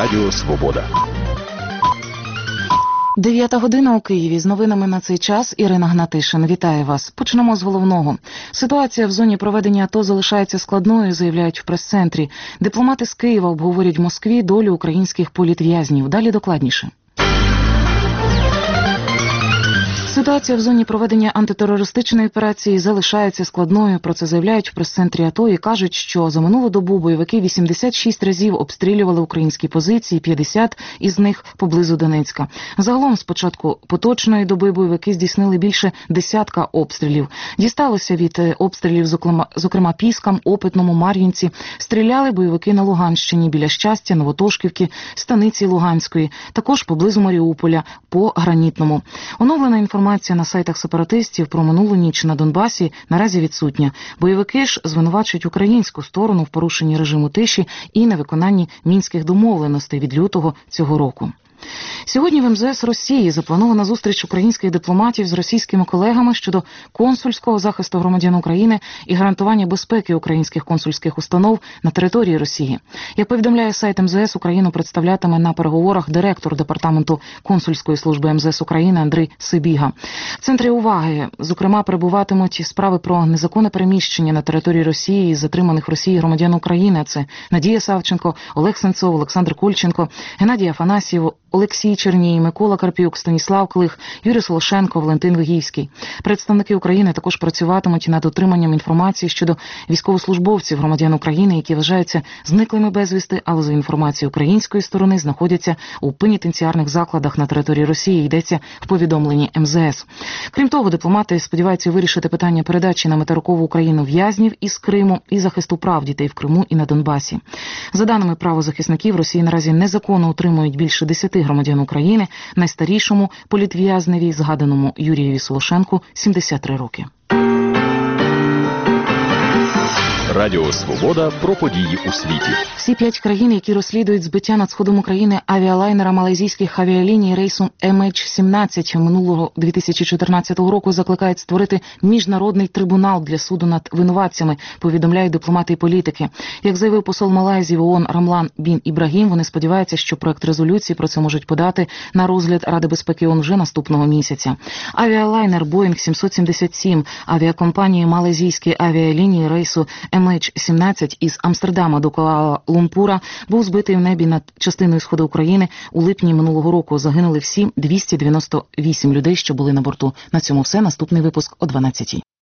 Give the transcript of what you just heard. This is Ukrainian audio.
Радіо Свобода. 9 година у Києві. З новинами на цей час Ірина Гнатишин. Вітаю вас. Почнемо з головного. Ситуація в зоні проведення АТО залишається складною, заявляють в прес-центрі. Дипломати з Києва обговорюють в Москві долю українських політв'язнів. Далі докладніше. Ситуація в зоні проведення антитерористичної операції залишається складною. Про це заявляють в прес-центрі АТО і кажуть, що за минулу добу бойовики 86 разів обстрілювали українські позиції, 50 із них поблизу Донецька. Загалом з початку поточної доби бойовики здійснили більше десятка обстрілів. Дісталося від обстрілів, зокрема Піскам, Опитному, Мар'їнці. Стріляли бойовики на Луганщині, біля Щастя, Новотошківки, Станиці Луганської, також поблизу Маріуполя, по Гранітному. Оновлена інформація на сайтах сепаратистів про минулу ніч на Донбасі наразі відсутня. Бойовики ж звинувачують українську сторону в порушенні режиму тиші і невиконанні мінських домовленостей від лютого цього року. Сьогодні в МЗС Росії запланована зустріч українських дипломатів з російськими колегами щодо консульського захисту громадян України і гарантування безпеки українських консульських установ на території Росії. Як повідомляє сайт МЗС, Україну представлятиме на переговорах директор департаменту консульської служби МЗС України Андрій Сибіга. В центрі уваги, зокрема, перебуватимуть справи про незаконне переміщення на території Росії затриманих в Росії громадян України. Це Надія Савченко, Олег Сенцов, Олександр Кульченко, Геннадій Афанасьєв, Олексій Черній, Микола Карпюк, Станіслав Клих, Юрій Солошенко, Валентин Вигівський. Представники України також працюватимуть над отриманням інформації щодо військовослужбовців громадян України, які вважаються зниклими безвісти, але за інформацією української сторони знаходяться у пенітенціарних закладах на території Росії, йдеться в повідомленні МЗС. Крім того, дипломати сподіваються вирішити питання передачі на материкову Україну в'язнів із Криму і захисту прав дітей в Криму і на Донбасі. За даними правозахисників, Росії наразі незаконно утримують більше 10 громадян України, найстарішому політв'язневі, згаданому Юрієві Солошенку, 73 роки. Радіо Свобода про події у світі. Всі 5 країн, які розслідують збиття над сходом України авіалайнера малайзійських авіаліній рейсу MH17 минулого 2014 року, закликають створити міжнародний трибунал для суду над винуватцями, повідомляють дипломати і політики. Як заявив посол Малайзії в ООН Рамлан Бін Ібрагім, вони сподіваються, що проект резолюції про це можуть подати на розгляд Ради безпеки ООН вже наступного місяця. Авіалайнер Boeing 777 авіакомпанії малайзійської авіалінії рейсу MH17 із Амстердама до Куала-Лумпура був збитий в небі над частиною сходу України у липні минулого року. Загинули всі 298 людей, що були на борту. На цьому все. Наступний випуск о 12-й.